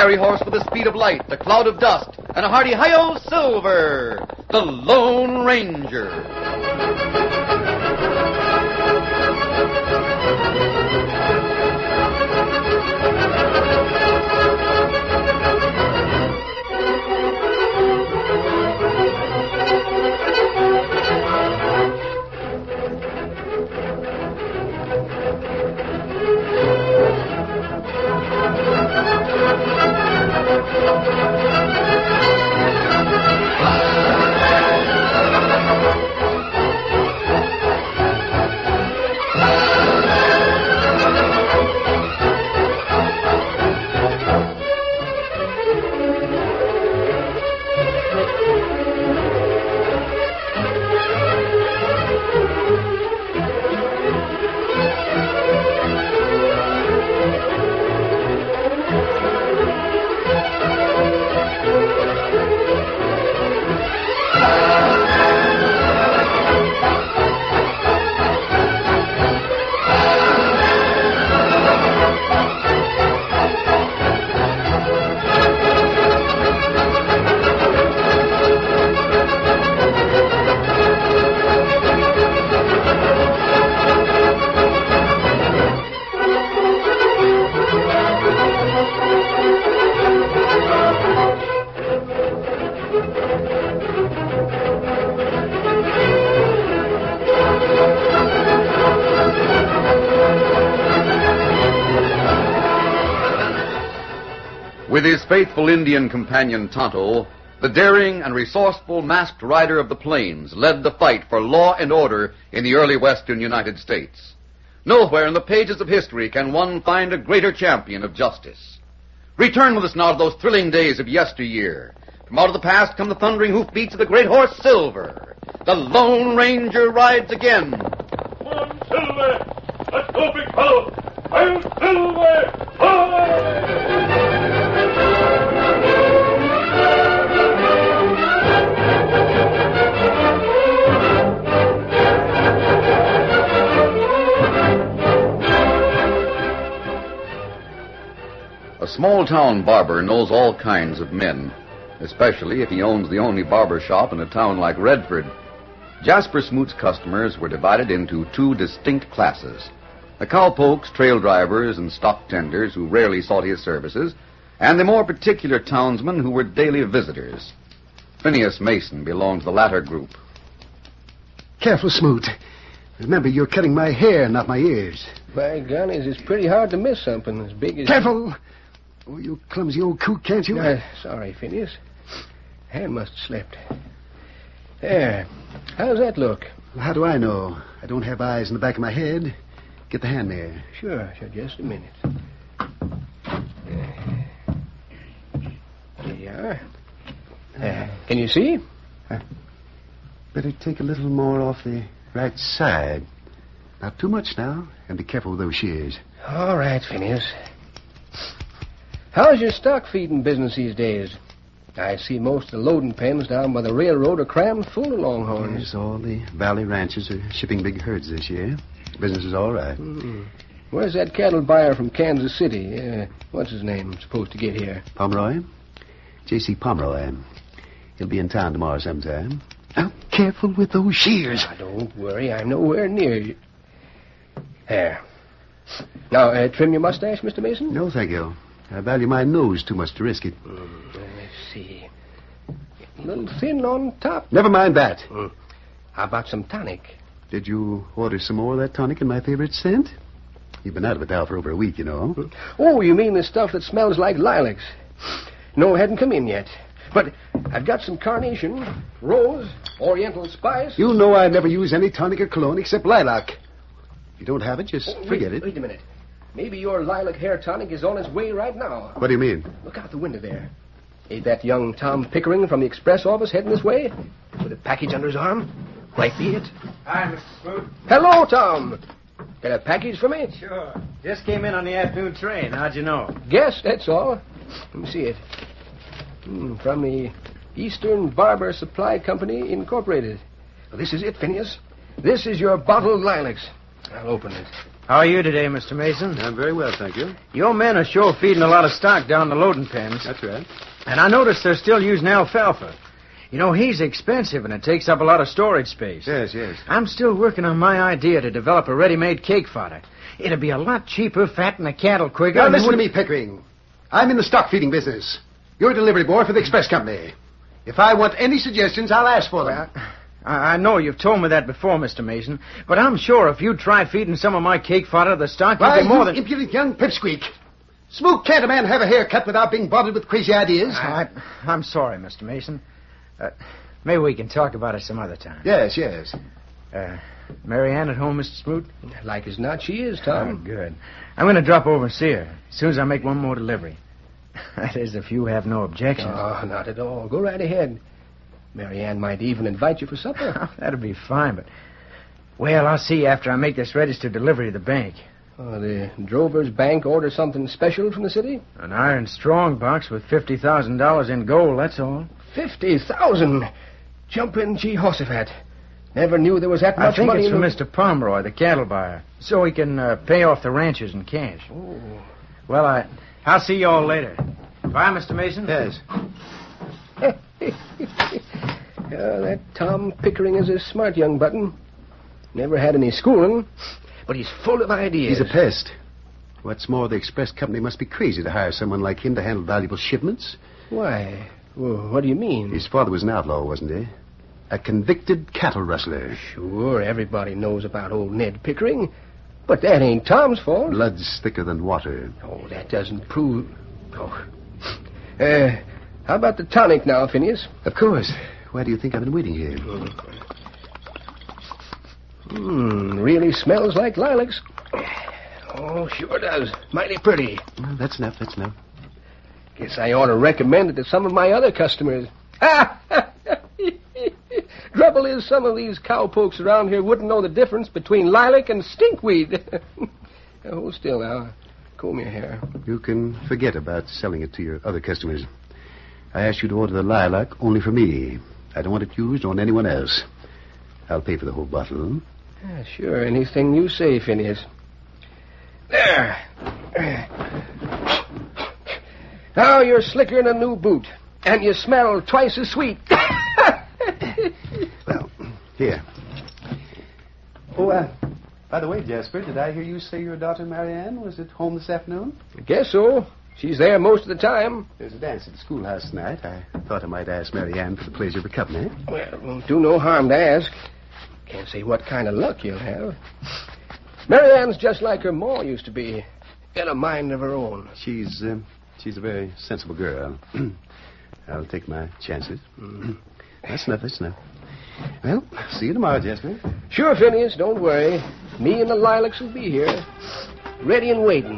fiery horse with the speed of light, the cloud of dust, and a hearty hi-yo Silver, the Lone Ranger. With his faithful Indian companion Tonto, the daring and resourceful masked rider of the plains led the fight for law and order in the early western United States. Nowhere in the pages of history can one find a greater champion of justice. Return with us now to those thrilling days of yesteryear. From out of the past come the thundering hoofbeats of the great horse Silver. The Lone Ranger rides again. Come on, Silver! Let's go, big fellow! I'm Silver! Hi! A small-town barber knows all kinds of men, especially if he owns the only barber shop in a town like Redford. Jasper Smoot's customers were divided into two distinct classes: the cowpokes, trail drivers, and stock tenders who rarely sought his services, and the more particular townsmen who were daily visitors. Phineas Mason belonged to the latter group. Careful, Smoot. Remember, you're cutting my hair, not my ears. By gunners, it's pretty hard to miss something as big as... Careful! Oh, you clumsy old coot, can't you? Sorry, Phineas. Hand must have slipped. There. How's that look? Well, how do I know? I don't have eyes in the back of my head. Get the hand there. Sure. Just a minute. There you are. Can you see? Better take a little more off the right side. Not too much now. And be careful with those shears. All right, Phineas. How's your stock feeding business these days? I see most of the loading pens down by the railroad are crammed full of longhorns. Yes, all the valley ranchers are shipping big herds this year. Business is all right. Where's that cattle buyer from Kansas City? What's his name supposed to get here? Pomeroy? J.C. Pomeroy. He'll be in town tomorrow sometime. Now, careful with those shears. Don't worry. I'm nowhere near you. There. Now, trim your mustache, Mr. Mason? No, thank you. I value my nose too much to risk it. Let's see. A little thin on top. Never mind that. How about some tonic? Did you order some more of that tonic in my favorite scent? You've been out of it now for over a week, you know. Oh, you mean the stuff that smells like lilacs? No, it hadn't come in yet. But I've got some carnation, rose, oriental spice. You know I never use any tonic or cologne except lilac. If you don't have it, just forget it. Wait a minute. Maybe your lilac hair tonic is on its way right now. What do you mean? Look out the window there. Ain't that young Tom Pickering from the express office heading this way? With a package under his arm? Might be it. Hi, Mr. Smoot. Hello, Tom. Got a package for me? Sure. Just came in on the afternoon train. How'd you know? Guess, that's all. Let me see it. From the Eastern Barber Supply Company, Incorporated. Well, this is it, Phineas. This is your bottled lilacs. I'll open it. How are you today, Mr. Mason? I'm very well, thank you. Your men are sure feeding a lot of stock down the loading pens. That's right. And I noticed they're still using alfalfa. You know, he's expensive and it takes up a lot of storage space. Yes. I'm still working on my idea to develop a ready-made cake fodder. It'll be a lot cheaper, fatten the cattle quicker. Now, listen to me, Pickering. I'm in the stock feeding business. You're a delivery boy for the express company. If I want any suggestions, I'll ask for them. I know you've told me that before, Mr. Mason, but I'm sure if you try feeding some of my cake fodder to the stock, you'll Why, be more you than... impudent young pipsqueak. Smoke, can't a man have a haircut without being bothered with crazy ideas? I'm sorry, Mr. Mason. Maybe we can talk about it some other time. Yes. Mary Ann at home, Mr. Smoot? Like as not, she is, Oh, Tom. good. I'm going to drop over and see her as soon as I make one more delivery. That is, if you have no objections. Oh, not at all. Go right ahead. Mary Ann might even invite you for supper. That'll be fine, but... Well, I'll see you after I make this registered delivery to the bank. Oh, the Drovers Bank order something special from the city? An iron strong box with $50,000 in gold, that's all. 50,000. Jumpin' Jehoshaphat. Never knew there was that much I think money it's in for Mr. Pomeroy, the cattle buyer, so he can pay off the ranchers in cash. Oh. Well, I'll see you all later. Bye, Mr. Mason. Yes. That Tom Pickering is a smart young button. Never had any schooling, but he's full of ideas. He's a pest. What's more, the express company must be crazy to hire someone like him to handle valuable shipments. Why? Well, what do you mean? His father was an outlaw, wasn't he? A convicted cattle rustler. Sure, everybody knows about old Ned Pickering, but that ain't Tom's fault. Blood's thicker than water. Oh, that doesn't prove... Oh. How about the tonic now, Phineas? Of course. Why do you think I've been waiting here? Really smells like lilacs. Oh, sure does. Mighty pretty. Well, that's enough. Guess I ought to recommend it to some of my other customers. Trouble is, some of these cowpokes around here wouldn't know the difference between lilac and stinkweed. Hold still now. Comb your hair. You can forget about selling it to your other customers. I asked you to order the lilac only for me. I don't want it used on anyone else. I'll pay for the whole bottle. Yeah, sure, anything you say, Phineas. There. Now you're slicker than a new boot, and you smell twice as sweet. Well, here. Oh, by the way, Jasper, did I hear you say your daughter, Marianne, was at home this afternoon? Guess so. She's there most of the time. There's a dance at the schoolhouse tonight. I thought I might ask Marianne for the pleasure of her company. Well, won't do no harm to ask. Can't say what kind of luck you'll have. Marianne's just like her ma used to be. Got a mind of her own. She's a very sensible girl. I'll take my chances. That's enough. Well, see you tomorrow, Jasper. Sure, Phineas, don't worry. Me and the lilacs will be here. Ready and waiting.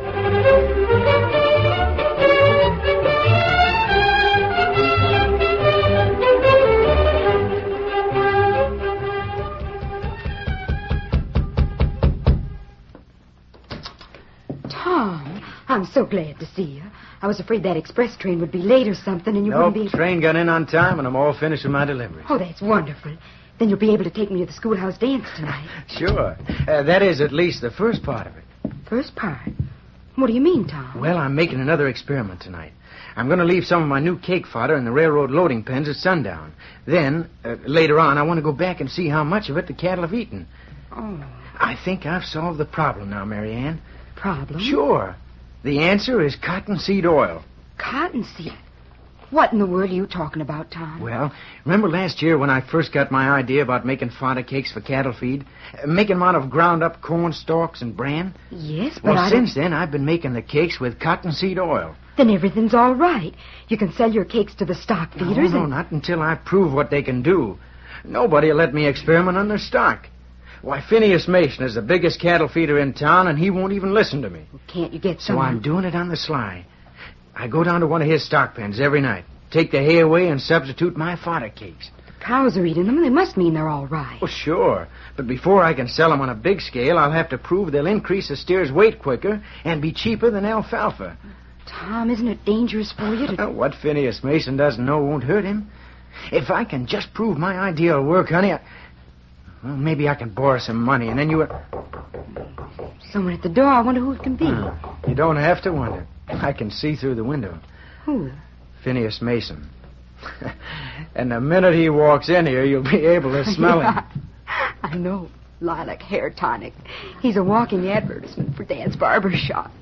Tom, I'm so glad to see you. I was afraid that express train would be late or something, and you wouldn't be... Train got in on time, and I'm all finished with my delivery. Oh, that's wonderful. Then you'll be able to take me to the schoolhouse dance tonight. Sure. That is at least the first part of it. First part? What do you mean, Tom? Well, I'm making another experiment tonight. I'm going to leave some of my new cake fodder in the railroad loading pens at sundown. Then, later on, I want to go back and see how much of it the cattle have eaten. Oh. I think I've solved the problem now, Mary Ann. Problem? Sure. The answer is cottonseed oil. Cottonseed? What in the world are you talking about, Tom? Well, remember last year when I first got my idea about making fodder cakes for cattle feed? Making them out of ground-up corn stalks and bran? Yes, but Well, since then, I've been making the cakes with cottonseed oil. Then everything's all right. You can sell your cakes to the stock feeders No, not until I prove what they can do. Nobody will let me experiment on their stock. Why, Phineas Mason is the biggest cattle feeder in town, and he won't even listen to me. Can't you get So some... I'm doing it on the sly. I go down to one of his stock pens every night, take the hay away, and substitute my fodder cakes. Cows are eating them. They must mean they're all right. Well, sure. But before I can sell them on a big scale, I'll have to prove they'll increase the steer's weight quicker and be cheaper than alfalfa. Tom, isn't it dangerous for you to... What Phineas Mason doesn't know won't hurt him. If I can just prove my idea will work, honey, well, maybe I can borrow some money, and then you... Someone at the door. I wonder who it can be. You don't have to wonder. I can see through the window. Who? Phineas Mason. And the minute he walks in here, you'll be able to smell him. I know. Lilac hair tonic. He's a walking advertisement for Dad's barber shop.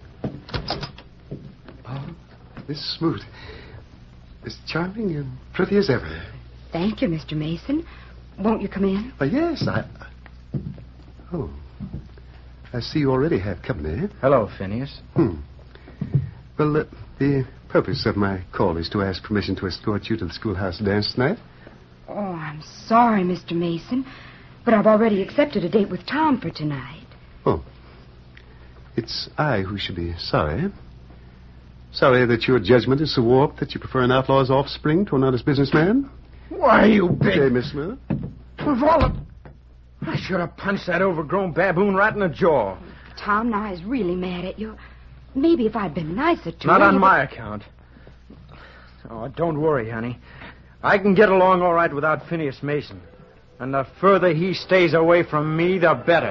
Oh, Miss Smoot. As charming and pretty as ever. Thank you, Mr. Mason. Won't you come in? Yes, Oh. I see you already have company. Hello, Phineas. Well, the purpose of my call is to ask permission to escort you to the schoolhouse dance tonight. Oh, I'm sorry, Mr. Mason, but I've already accepted a date with Tom for tonight. Oh. It's I who should be sorry. Sorry that your judgment is so warped that you prefer an outlaw's offspring to an honest businessman. Why, you big... Okay, Miss Smith. With all the... I should have punched that overgrown baboon right in the jaw. Tom now is really mad at you. Maybe if I'd been nicer to Not him... on my account. Oh, don't worry, honey. I can get along all right without Phineas Mason. And the further he stays away from me, the better.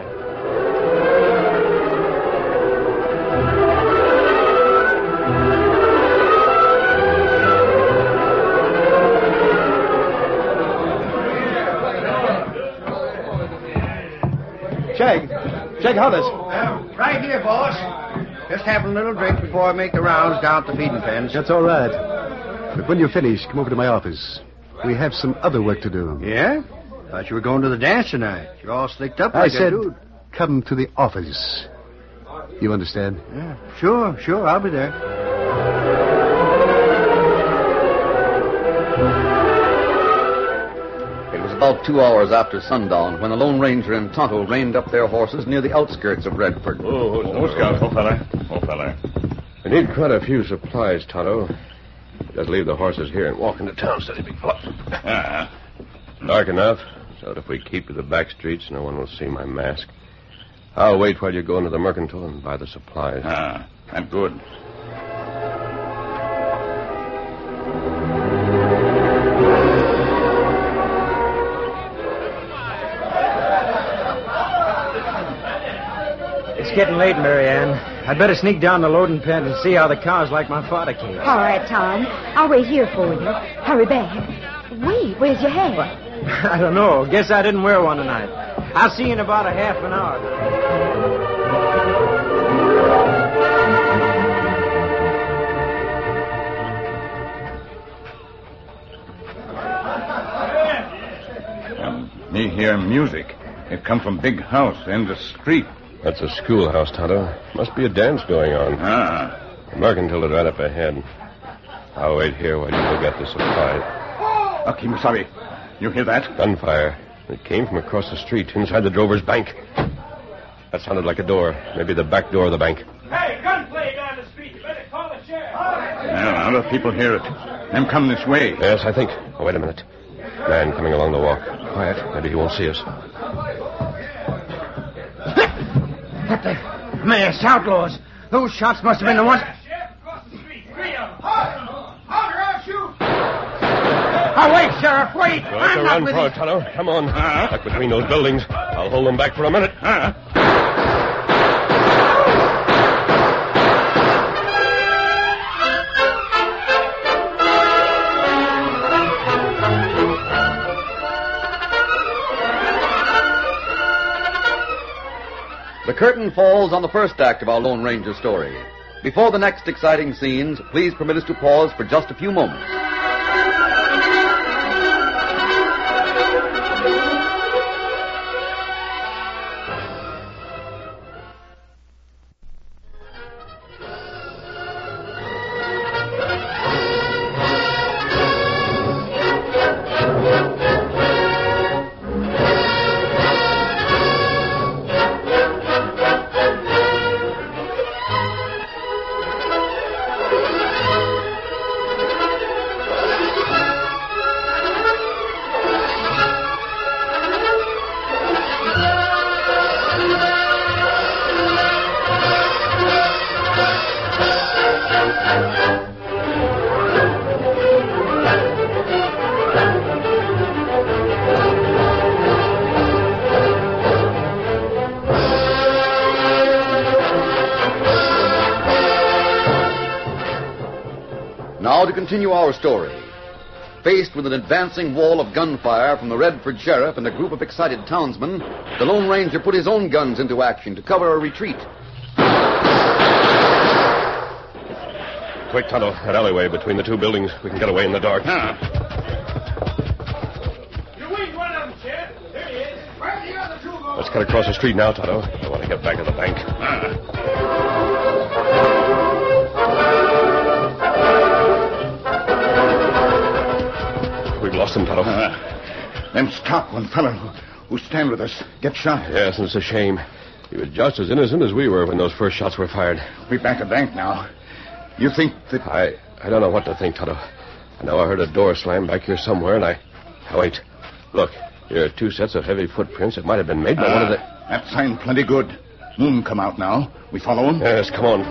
Shag Hollis. Right here, boss. Just having a little drink before I make the rounds down to the feeding pens. That's all right. But when you're finished, come over to my office. We have some other work to do. Yeah? Thought you were going to the dance tonight. You're all slicked up like I said, a dude. come to the office. You understand? Yeah, sure. I'll be there. It was about 2 hours after sundown when the Lone Ranger and Tonto reined up their horses near the outskirts of Redford. Scout. Oh, fella. We need quite a few supplies, Tonto. Just leave the horses here and walk into town, steady, big fella. Dark enough, so that if we keep to the back streets, no one will see my mask. I'll wait while you go into the mercantile and buy the supplies. I'm good. It's getting late, Mary Ann. I'd better sneak down the loading pen and see how the cars like my fodder cake. All right, Tom. I'll wait here for you. Hurry back. Wait, where's your hat? I don't know. Guess I didn't wear one tonight. I'll see you in about a half an hour. Me hear music. It come from big house in the street. That's a schoolhouse, Tonto. Must be a dance going on. The mercantile is right up ahead. I'll wait here while you go get the supplies. Kimasabi, you hear that? Gunfire. It came from across the street, inside the drover's bank. That sounded like a door. Maybe the back door of the bank. Hey, gunplay down the street. You better call the sheriff. Now, other people hear it. Them come this way. Yes, I think. Oh, wait a minute. Man coming along the walk. Quiet. Maybe he won't see us. What the... Mass outlaws. Those shots must have been the ones... Sheriff, across the street. 3 of them. Hold her, I'll shoot. Oh, wait, Sheriff, wait. Go out to run for it, Tonto. Come on. Back between those buildings. I'll hold them back for a minute. The curtain falls on the first act of our Lone Ranger story. Before the next exciting scenes, please permit us to pause for just a few moments. continue our story. Faced with an advancing wall of gunfire from the Redford sheriff and a group of excited townsmen, the Lone Ranger put his own guns into action to cover a retreat. Quick, Tonto. That alleyway between the two buildings. We can get away in the dark. You winged one of them, Sheriff. There he is. Where's the other two going? Let's cut across the street now, Tonto. I want to get back to the bank. We've lost him, Tonto. Them Stockman fella who stand with us get shot. Yes, and it's a shame. He was just as innocent as we were when those first shots were fired. We're back at bank now. You think that... I don't know what to think, Tonto. I know I heard a door slam back here somewhere, and Now, wait. Look, here are two sets of heavy footprints that might have been made by one of the... That sign plenty good. Moon come out now. We follow him? Yes, come on.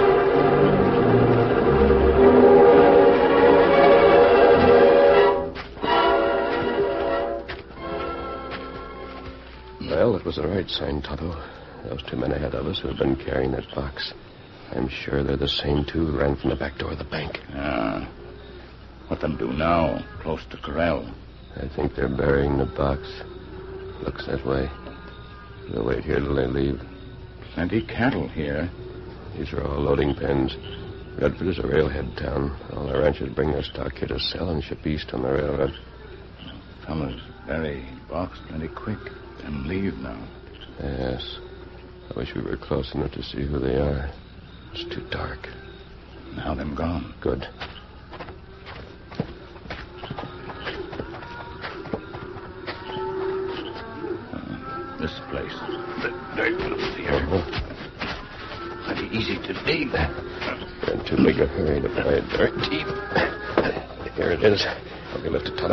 Well, it was the right sign, Tonto. Those two men ahead of us who have been carrying that box. I'm sure they're the same two who ran from the back door of the bank. What them do now, close to corral? I think they're burying the box. Looks that way. We'll wait here till they leave. Plenty cattle here. These are all loading pens. Redford is a railhead town. All the ranchers bring their stock here to sell and ship east on the railroad. Fellas bury box plenty quick and leave now. Yes. I wish we were close enough to see who they are. It's too dark. Now them gone. Good. This place. The dirt loose here. Pretty easy to dig. We're in too big a hurry to find dirt deep. Here it is. I'll be lifted, Tonto.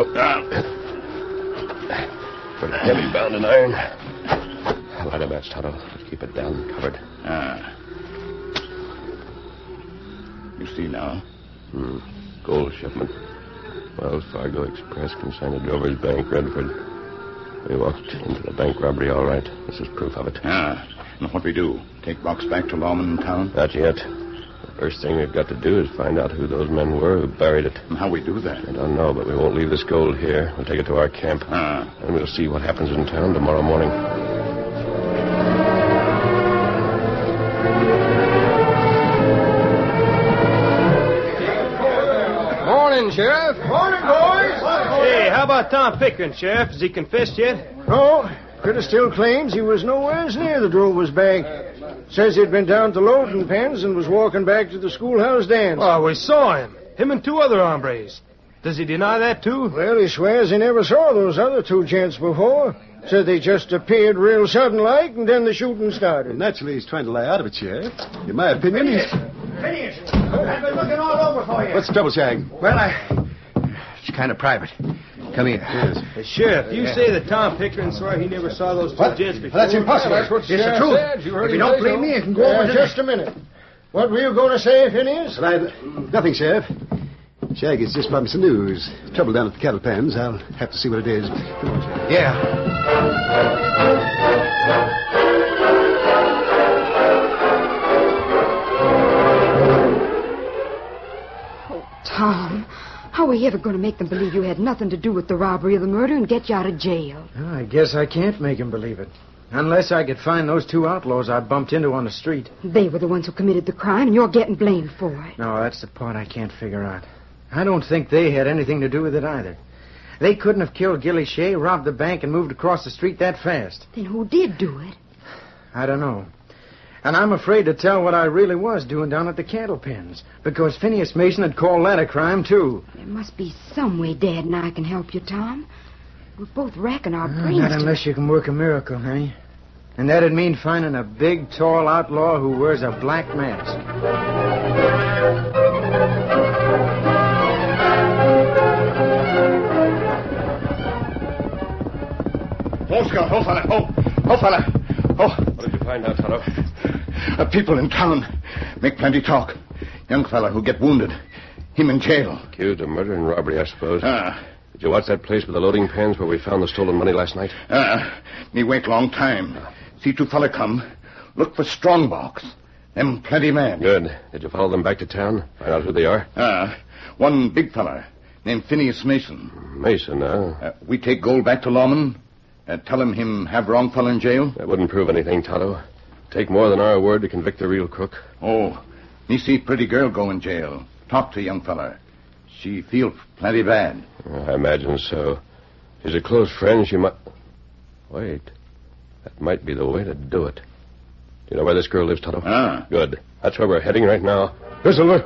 Pretty heavy bound in iron. I'll light a match, Tonto. Let's keep it down and covered. You see now? Gold shipment. Wells Fargo Express consigned to Drover's Bank, Redford. We walked into the bank robbery all right. This is proof of it. And what we do? Take box back to Lawman town? Not yet. The first thing we've got to do is find out who those men were who buried it. And how we do that? I don't know, but we won't leave this gold here. We'll take it to our camp. And we'll see what happens in town tomorrow morning. Morning, Sheriff. Morning, boys. Hey, how about Tom Pickering, Sheriff? Has he confessed yet? No, Critter still claims he was nowhere near the Drover's Bank. Says he'd been down to loading pens and was walking back to the schoolhouse dance. Oh, we saw him. Him and two other hombres. Does he deny that, too? Well, he swears he never saw those other two gents before. Said they just appeared real sudden-like, and then the shooting started. Naturally, he's trying to lie out of it, Sheriff. In my opinion, he's... Phineas, I've been looking all over for you. What's the trouble, Shag? Well, it's kind of private. Come here. Yes. Sheriff, you say that Tom Pickering swore he never saw those two gents before. That's impossible. That's what it's the truth. If you don't believe me, you can go over to... Just a minute. What were you going to say, Phineas? Nothing, Sheriff. Shag has just brought me some news. Trouble down at the cattle pens. I'll have to see what it is. Come on, Shag. Yeah. Tom, how are we ever going to make them believe you had nothing to do with the robbery or the murder and get you out of jail? Well, I guess I can't make him believe it. Unless I could find those two outlaws I bumped into on the street. They were the ones who committed the crime, and you're getting blamed for it. No, that's the part I can't figure out. I don't think they had anything to do with it either. They couldn't have killed Gilly Shea, robbed the bank, and moved across the street that fast. Then who did do it? I don't know. And I'm afraid to tell what I really was doing down at the cattle pens, because Phineas Mason had called that a crime, too. There must be some way Dad and I can help you, Tom. We're both racking our brains. Not unless you can work a miracle, honey. And that'd mean finding a big, tall outlaw who wears a black mask. Oh, Scott. Oh, fella. Oh, fella. Oh. What did you find out, Tonto? People in town make plenty talk. Young fella who get wounded. Him in jail. Accused of murder and robbery, I suppose. Did you watch that place with the loading pens where we found the stolen money last night? Me wait long time. See two fella come. Look for strong box. Them plenty man. Good. Did you follow them back to town? Find out who they are? One big fella named Phineas Mason. Mason, huh? We take gold back to Lawman. Tell him have wrong fella in jail. That wouldn't prove anything, Tonto. Take more than our word to convict the real crook. Oh, me see pretty girl go in jail. Talk to young fella. She feel plenty bad. I imagine so. She's a close friend. She might... Wait. That might be the way to do it. Do you know where this girl lives, Tonto? Good. That's where we're heading right now. Here, Silver.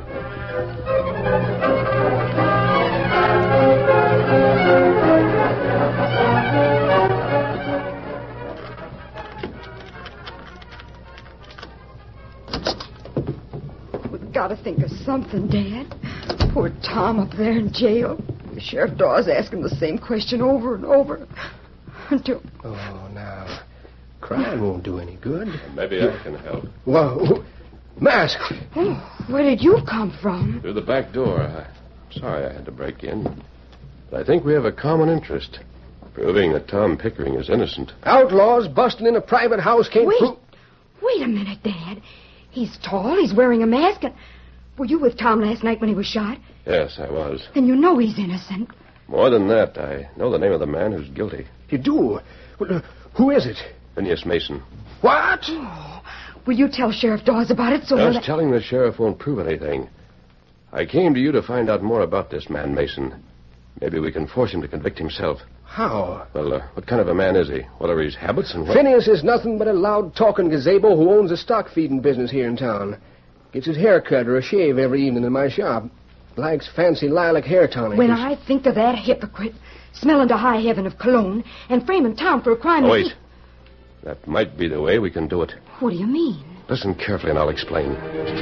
We've got to think of something, Dad. Poor Tom up there in jail. The Sheriff Dawes asking the same question over and over. Until... Oh, now... Crying won't do any good. Maybe I can help. Whoa. Mask. Oh, where did you come from? Through the back door. I'm sorry I had to break in. But I think we have a common interest. Proving that Tom Pickering is innocent. Outlaws busting in a private house can't prove... Wait a minute, Dad. He's tall. He's wearing a mask. And... Were you with Tom last night when he was shot? Yes, I was. Then you know he's innocent. More than that, I know the name of the man who's guilty. You do? Well, who is it? Phineas Mason. What? Oh, will you tell Sheriff Dawes about it? Just telling the sheriff won't prove anything. I came to you to find out more about this man, Mason. Maybe we can force him to convict himself. How? Well, what kind of a man is he? What are his habits and what... Phineas is nothing but a loud-talking gazebo who owns a stock-feeding business here in town. Gets his hair cut or a shave every evening in my shop. Likes fancy lilac hair tonic. When I think of that hypocrite smelling to high heaven of cologne and framing Tom for a crime... Wait. That might be the way we can do it. What do you mean? Listen carefully and I'll explain.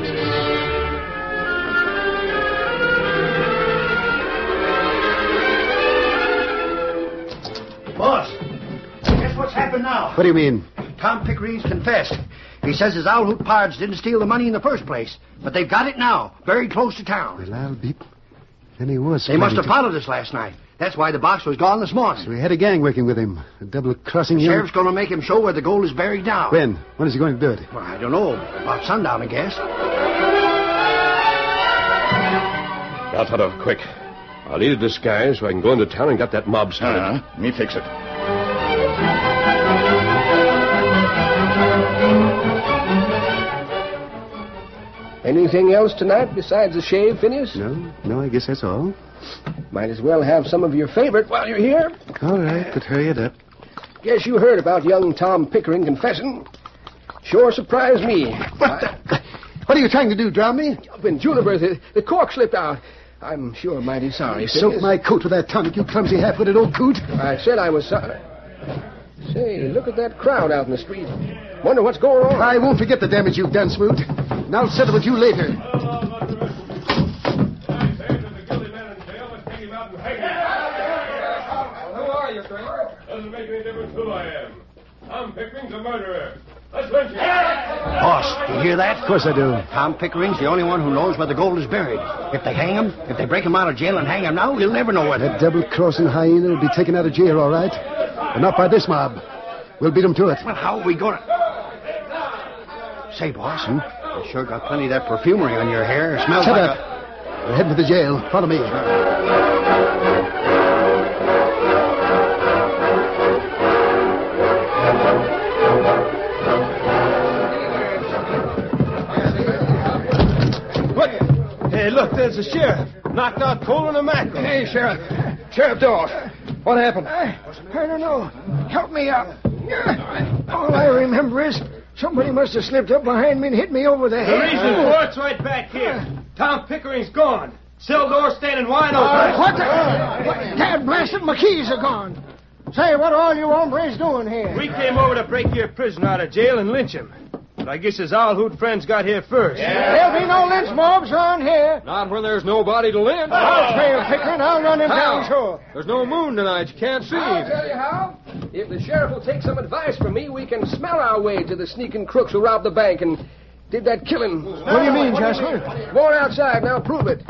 Boss, guess what's happened now? What do you mean? Tom Pickering's confessed. He says his Owl Hoot pirates didn't steal the money in the first place, but they've got it now, very close to town. Well, I'll be... Then he was... They must have followed us last night. That's why the box was gone this morning. So we had a gang working with him, double-crossing him. Sheriff's going to make him show where the gold is buried now. When? When is he going to do it? Well, I don't know. About sundown, I guess. Now, Tonto, quick. I'll need a disguise so I can go into town and get that mob started. Me fix it. Anything else tonight besides the shave, Phineas? No, I guess that's all. Might as well have some of your favorite while you're here. All right, but hurry it up. Guess you heard about young Tom Pickering confessing. Sure surprised me. What are you trying to do, drown me? Jumping Juniper, the cork slipped out. I'm sure mighty sorry, Soak my coat with that tonic, you clumsy half-witted old coot. I said I was sorry. Say, look at that crowd out in the street. Wonder what's going on. I won't forget the damage you've done, Smoot. And I'll settle with you later. Doesn't make any difference who I am. Tom Pickering's a murderer. Let's lynch him. Boss, do you hear that? Of course I do. Tom Pickering's the only one who knows where the gold is buried. If they hang him, if they break him out of jail and hang him now, we'll never know where... That double-crossing hyena will be taken out of jail, all right. But not by this mob. We'll beat him to it. Well, how are we going to... Say, boss, you sure got plenty of that perfumery on your hair. It smells Shut like up. We're heading for the jail. Follow me. Hey, look, there's the sheriff. Knocked out Cole and a mackerel. Hey, Sheriff. Sheriff Dawes. What happened? I don't know. Help me up. All I remember is somebody must have slipped up behind me and hit me over the head. The reason for it's right back here. Tom Pickering's gone. Cell door standing wide open. What the... Dad blasted, my keys are gone. Say, what are all you hombres doing here? We came over to break your prisoner out of jail and lynch him. But I guess his Owl Hoot friends got here first. There'll be no lynch mobs on here. Not when there's nobody to lynch. I'll trail Pickering. I'll run him down, sure. There's no moon tonight. You can't see. I'll tell you how. If the sheriff will take some advice from me, we can smell our way to the sneaking crooks who robbed the bank and did that killing. What do you mean, Jasper? More outside. Now prove it.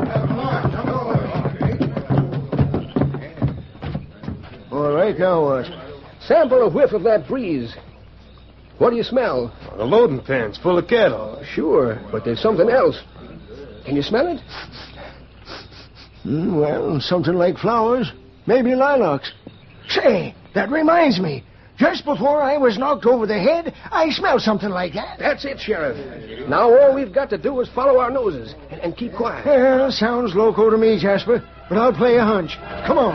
All right, now what? Sample a whiff of that breeze. What do you smell? The loading pen's full of cattle. Sure, but there's something else. Can you smell it? Well, something like flowers. Maybe lilacs. Say, that reminds me. Just before I was knocked over the head, I smelled something like that. That's it, Sheriff. Now all we've got to do is follow our noses and keep quiet. Well, sounds loco to me, Jasper, but I'll play a hunch. Come on.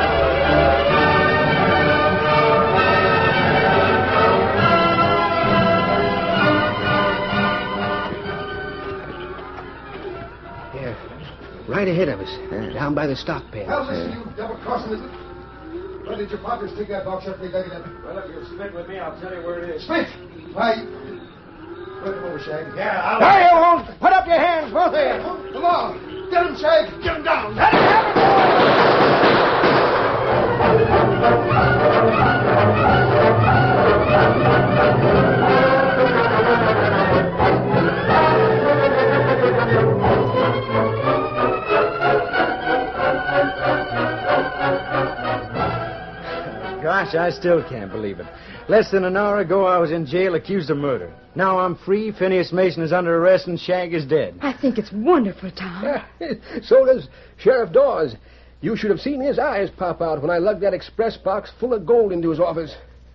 Yeah, right ahead of us, down by the stock pen. Well, listen, you double-crossing, is it? Where did your partner stick that box up big like that? Well, if you'll split with me, I'll tell you where it is. Split? Why? Put him over, Shag. Yeah, I'll... There you won't! Put up your hands, both of you! Come on! Get him, Shag! Get him down! Gosh, I still can't believe it. Less than an hour ago, I was in jail accused of murder. Now I'm free, Phineas Mason is under arrest, and Shag is dead. I think it's wonderful, Tom. So does Sheriff Dawes. You should have seen his eyes pop out when I lugged that express box full of gold into his office.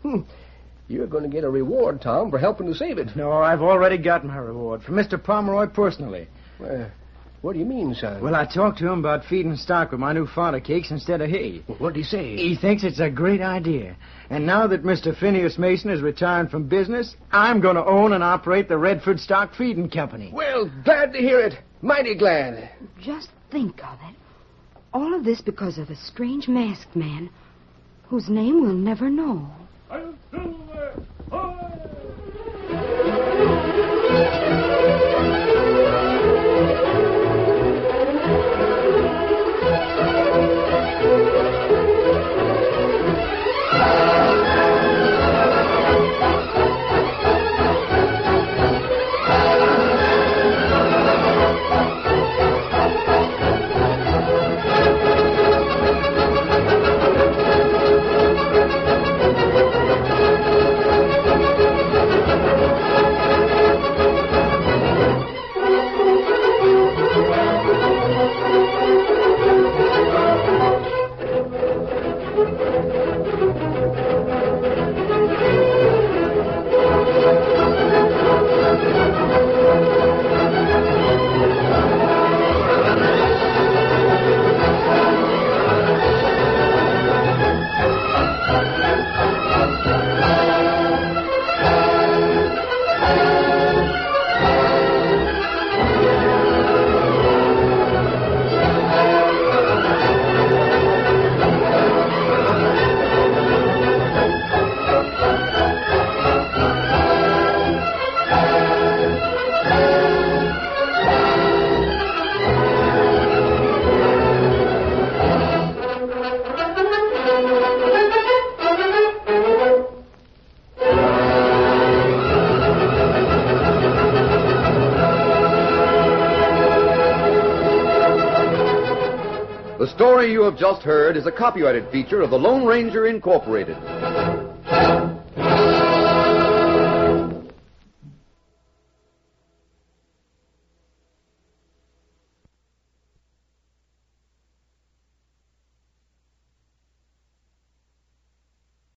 You're going to get a reward, Tom, for helping to save it. No, I've already got my reward from Mr. Pomeroy personally. What do you mean, son? Well, I talked to him about feeding stock with my new fodder cakes instead of hay. What'd he say? He thinks it's a great idea. And now that Mr. Phineas Mason is retiring from business, I'm going to own and operate the Redford Stock Feeding Company. Well, glad to hear it. Mighty glad. Just think of it. All of this because of a strange masked man whose name we'll never know. The story you have just heard is a copyrighted feature of the Lone Ranger Incorporated.